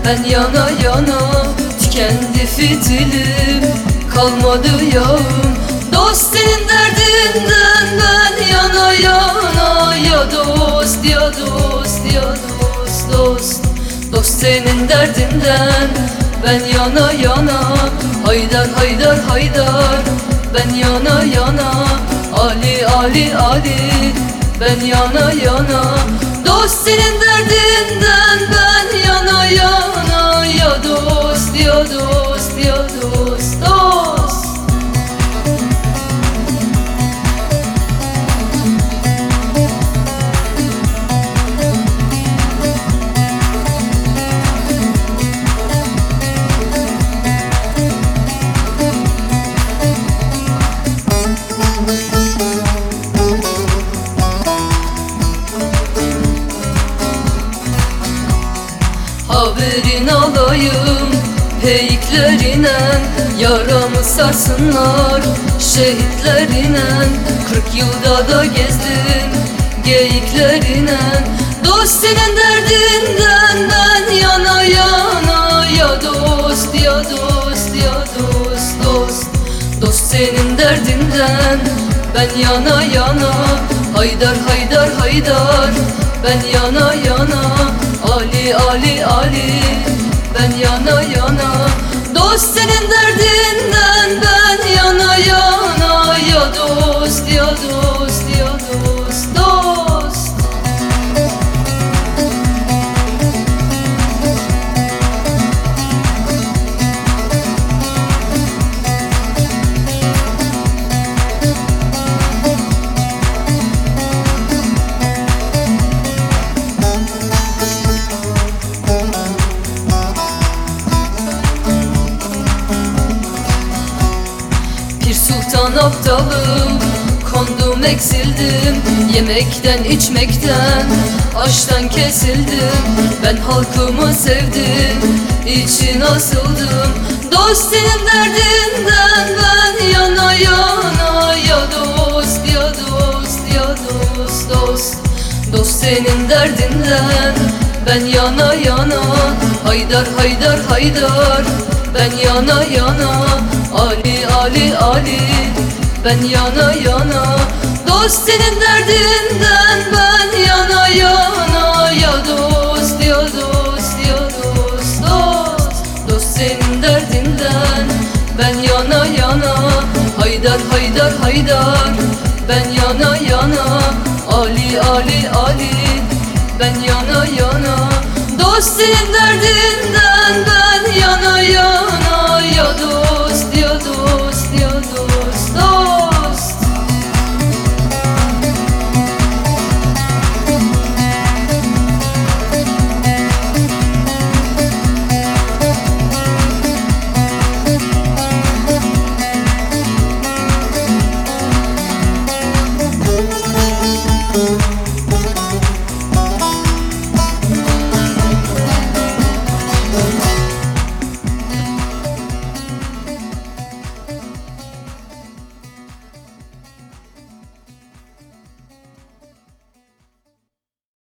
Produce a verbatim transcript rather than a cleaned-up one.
ben yana yana. Tükendi fitilim, kalmadı yağım. Dost senin derdinden ben yana yana. Ya dost, ya dost, ya dost, dost. Dost senin derdinden ben yana yana. Haydar, haydar, haydar, ben yana yana. Ali, Ali, Ali, ben yana yana. Dost senin derdinden ben yana yana. Ya dost, ya dost, ya dost, dost. Haberin alayım peyiklerine, yaramı sarsınlar şehitlerine. Kırk yılda da gezdim geyiklerine. Dost senin derdinden ben yana yana. Ya dost, ya dost, ya dost, dost. Dost senin derdinden ben yana yana. Haydar, haydar, haydar, ben yana yana. Ali, Ali, Ali, ben yana yana. Dost senin derdinden ben yana yana. Ya dost, ya dost, ya dost, dost. Sultan aptalım, kondum eksildim. Yemekten içmekten, aştan kesildim. Ben halkımı sevdim, için asıldım. Dost senin derdinden ben yana yana. Ya dost, ya dost, ya dost, dost. Dost senin derdinden ben yana yana. Haydar, haydar, haydar, ben yana yana. Ali, Ali, Ali, ben yana yana. Dost senin derdinden ben yana yana. Ya dost, ya dost, ya dost, dost. Dost senin derdinden ben yana yana. Haydar, haydar, haydar, ben yana yana. Ali, Ali, Ali, ben yana yana. Dost senin derdinden ben yana yana.